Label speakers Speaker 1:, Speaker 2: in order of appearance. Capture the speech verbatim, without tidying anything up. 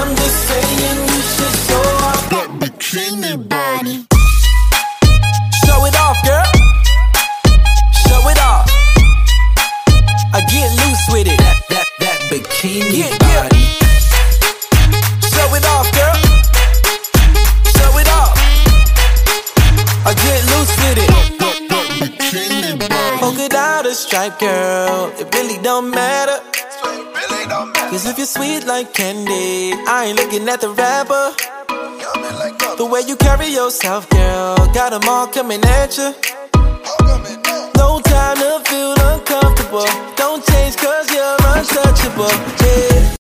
Speaker 1: I'm just saying you should show off that bikini body. Show it off, girl. Show it off. I get loose with it. That, that, that bikini yeah, body. Yeah. Show it off, girl. Show it off. I get loose with it. That, that bikini body. Polka dot or stripe, girl. It really don't matter. Really don't matter. Cause if you're sweet like candy, I ain't looking at the rapper. The way you carry yourself, girl, got them all coming at you. No time to feel uncomfortable. Don't change cause you're untouchable, yeah.